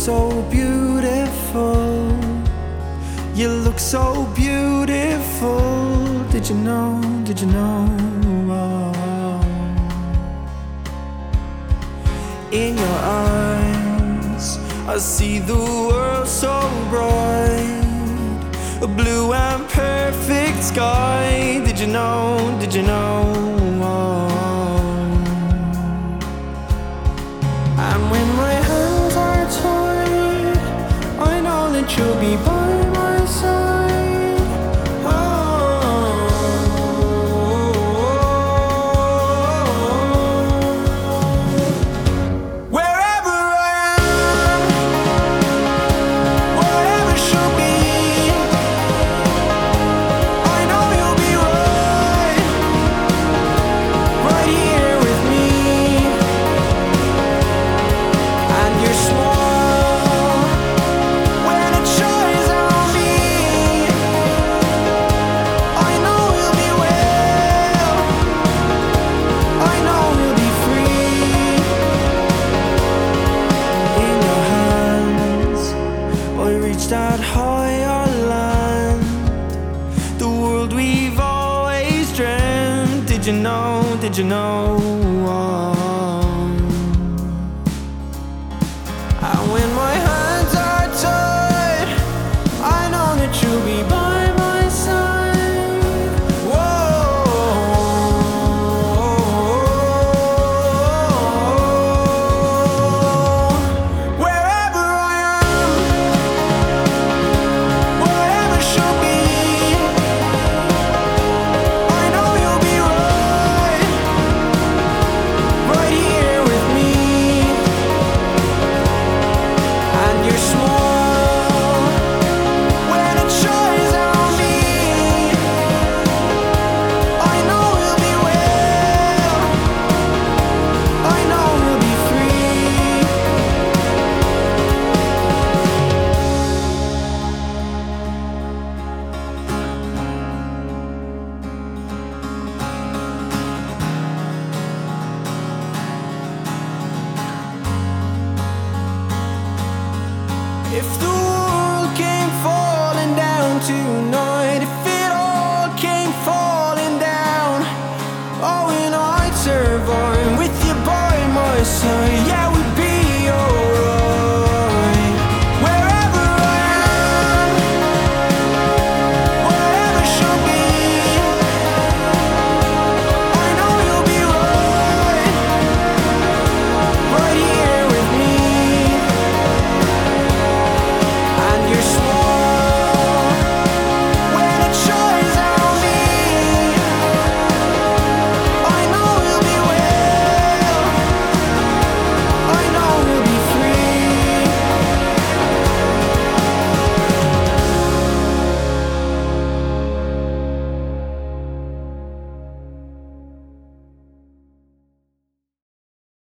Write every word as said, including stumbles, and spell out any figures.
so beautiful. You look so beautiful. Did you know, did you know? In your eyes, I see the world so bright, a blue and perfect sky. Did you know, did you know? And when my hands are tied, I know that you'll be by my side. Oh, wherever I am, whatever should be, I know you'll be right, right here with me. And your smile, when it shines on me, I know you'll be well, I know you'll be free. In your hands, I reached that higher land, the world we've always dreamt. Did you know, did you know? And when my hands are tied, I know that you'll be by my side. Whoa. Wherever I am, whatever should be, I know you'll be right, right here with me. And your smile, when it shines on me, I know you'll be well, I know you'll be free. If the world came falling down tonight, if it all came falling down, oh, and I'd survive with you by my side. Yeah.